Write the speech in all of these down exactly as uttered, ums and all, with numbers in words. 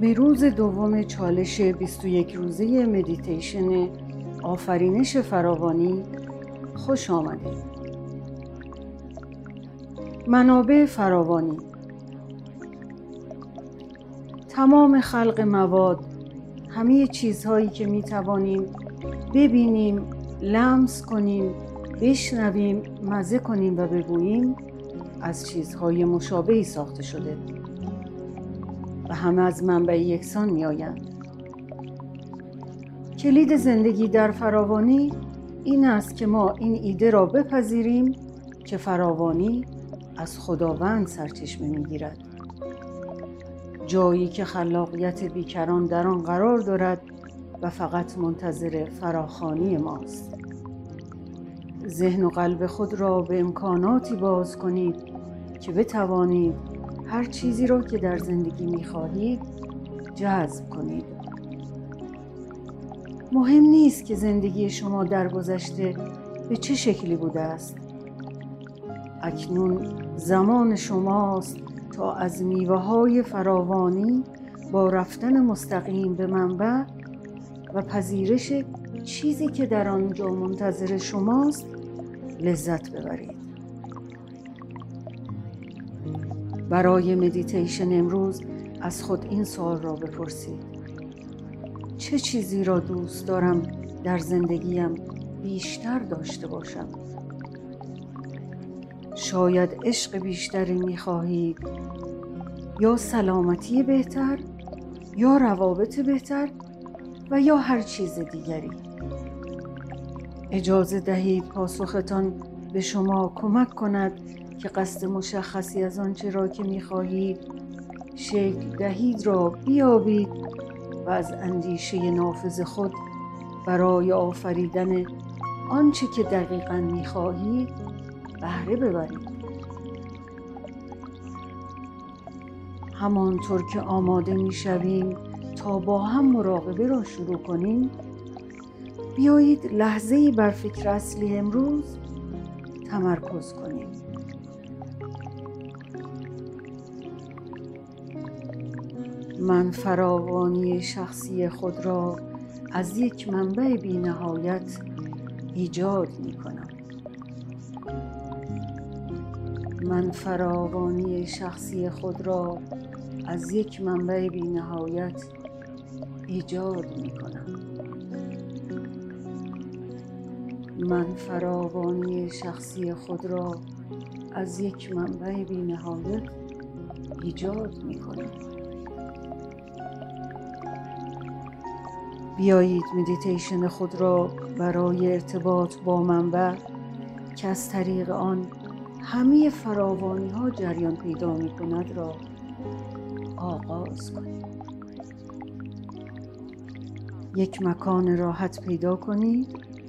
به روز دوم چالش بیست و یک روزه مدیتیشن آفرینش فراوانی خوش آمدید. منابع فراوانی. تمام خلق مواد، همه چیزهایی که می توانیم ببینیم، لمس کنیم، بشنویم، مزه کنیم و ببوییم از چیزهای مشابهی ساخته شده و همه از منبع یکسان می آیند. کلید زندگی در فراوانی این است که ما این ایده را بپذیریم که فراوانی از خداوند سرچشمه می گیرد، جایی که خلاقیت بیکران در آن قرار دارد و فقط منتظر فراخوانی ماست. ذهن و قلب خود را به امکاناتی باز کنید که بتوانید هر چیزی را که در زندگی می‌خواهید جذب کنید. مهم نیست که زندگی شما در گذشته به چه شکلی بوده است. اکنون زمان شماست تا از میوه‌های فراوانی با رفتن مستقیم به منبع و پذیرش چیزی که در آنجا منتظر شماست لذت ببرید. برای مدیتیشن امروز از خود این سوال را بپرسید: چه چیزی را دوست دارم در زندگیم بیشتر داشته باشم؟ شاید عشق بیشتری می‌خواهید، یا سلامتی بهتر، یا روابط بهتر و یا هر چیز دیگری. اجازه دهید پاسختان به شما کمک کند که قصد مشخصی از آنچه را که می‌خواهید شکل دهید را بیابید و از اندیشه نافذ خود برای آفریدن آنچه که دقیقاً می‌خواهید بهره ببرید. همانطور که آماده می‌شویم تا با هم مراقبه را شروع کنیم، بیایید لحظه‌ای بر فکر اصلی امروز تمرکز کنیم. من فراوانی شخصی خود را از یک منبع بی‌نهایت ایجاد می‌کنم. من فراوانی شخصی خود را از یک منبع بی‌نهایت ایجاد می‌کنم. من فراوانی شخصی خود را از یک منبع بی‌نهایت ایجاد می‌کنم. بیایید مدیتیشن خود را برای ارتباط با منبع که از طریق آن همه فراوانی ها جریان پیدا می کند را آغاز کنید. یک مکان راحت پیدا کنید.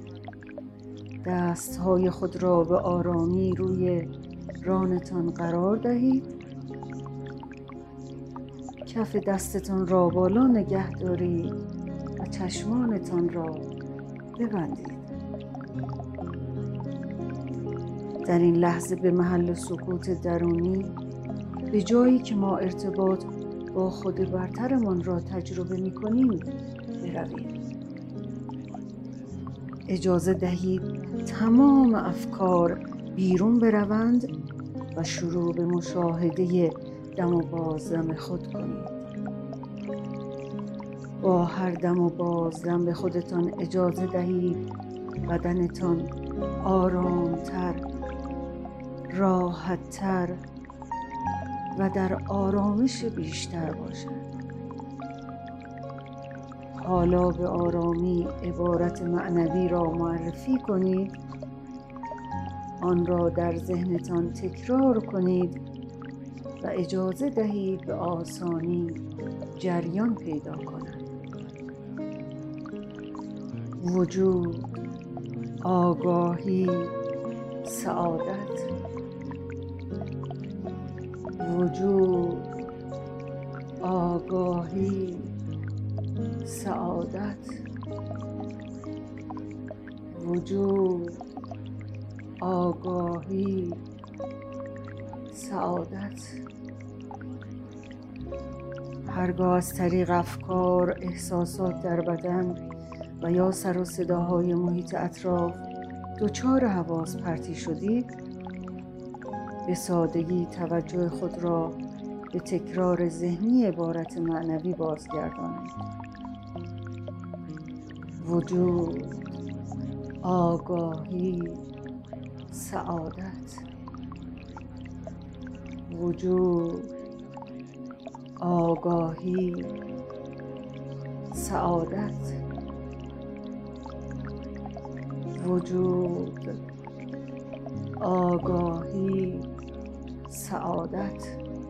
دستهای خود را به آرامی روی رانتان قرار دهید. کف دستتان را بالا نگه دارید و چشمانتان را ببندید. در این لحظه به محل سکوت درونی، به جایی که ما ارتباط با خود برترمان را تجربه می کنیم بروید. اجازه دهید تمام افکار بیرون بروند و شروع به مشاهده دم و بازدم خود کنید. با هر دم و بازدم به خودتان اجازه دهید بدنتان آرامتر، راحت‌تر و در آرامش بیشتر باشد. حالا به آرامی عبارت معنوی را معرفی کنید. آن را در ذهنتان تکرار کنید و اجازه دهید به آسانی جریان پیدا کند. وجود، آگاهی، سعادت. وجود، آگاهی، سعادت. وجود، آگاهی، سعادت. هرگاه از طریق افکار، احساسات در بدن و یا سر و صداهای محیط اطراف دچار حواس پرتی شدید، به سادگی توجه خود را به تکرار ذهنی عبارت معنوی بازگردانید: وجود، آگاهی، سعادت. وجود، آگاهی، سعادت. وجود، آگاهی، سعادت.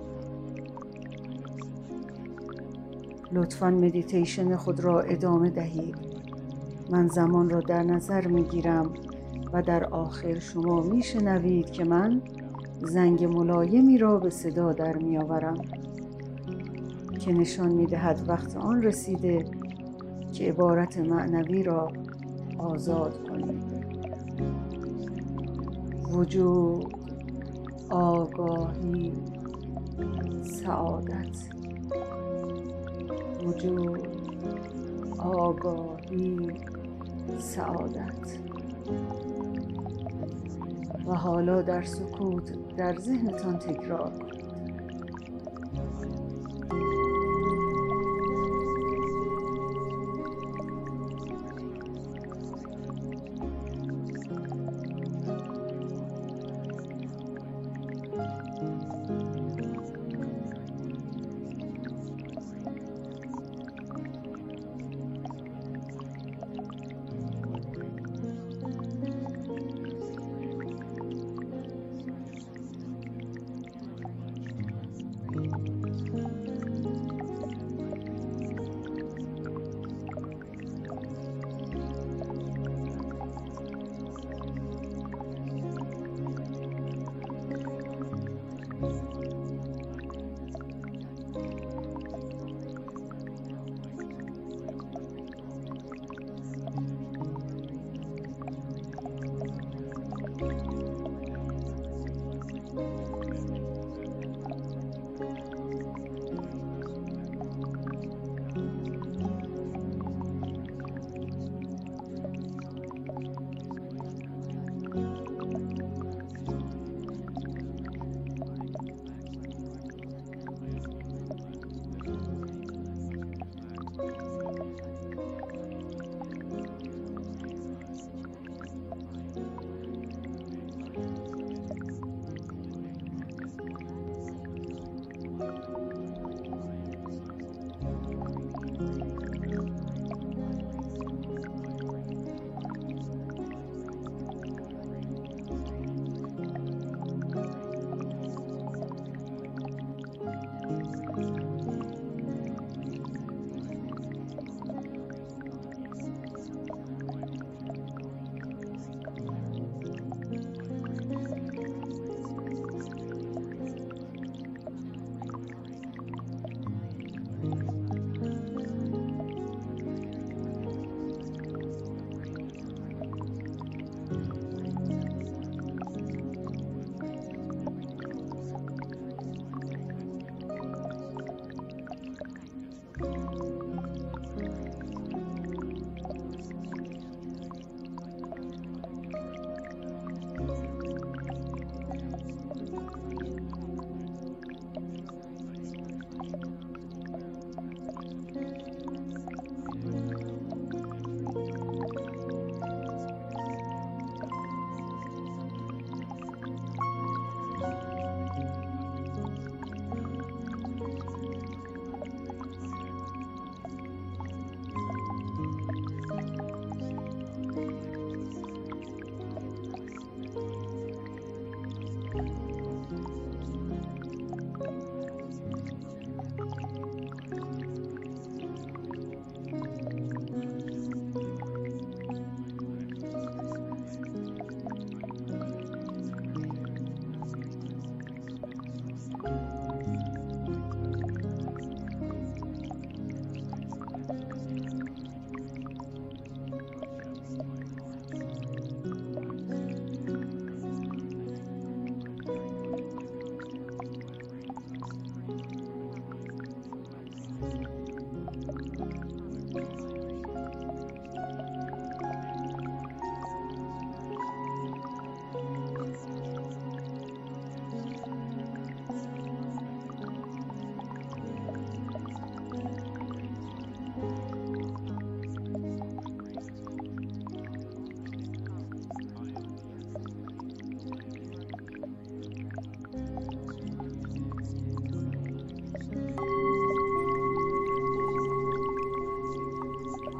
لطفاً مدیتیشن خود را ادامه دهید. من زمان را در نظر می گیرم و در آخر شما می شنوید که من زنگ ملایمی را به صدا در می آورم که نشان می دهد وقت آن رسیده که عبارت معنوی را آزاد کنید. وجود، آگاهی، سعادت. وجود، آگاهی، سعادت. و حالا در سکوت در ذهنتان تکرار کنید: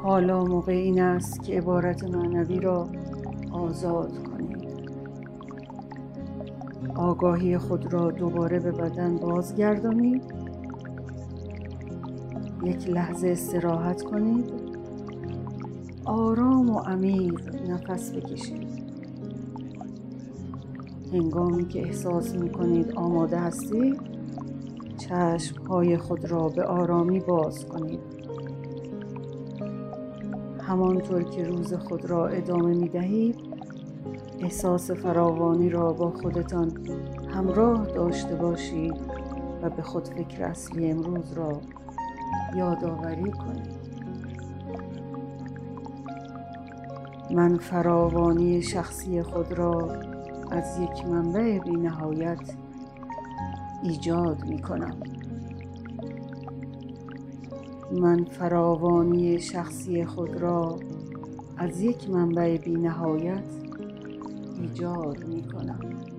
حالا موقع این است که عبارت معنوی را آزاد کنید. آگاهی خود را دوباره به بدن بازگردانید. یک لحظه استراحت کنید. آرام و عمیق نفس بکشید. هنگامی که احساس می کنید آماده هستید، چشم‌های خود را به آرامی باز کنید. همانطور که روز خود را ادامه می دهید، احساس فراوانی را با خودتان همراه داشته باشید و به خود فکر اصلی امروز را یادآوری کنید. من فراوانی شخصی خود را از یک منبع بی نهایت ایجاد می کنم. من فراوانی شخصی خود را از یک منبع بی نهایت ایجاد می کنم.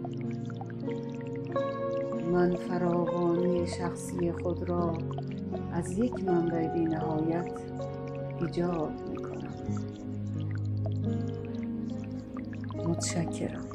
من فراوانی شخصی خود را از یک منبع بی نهایت ایجاد می کنم. متشکرم.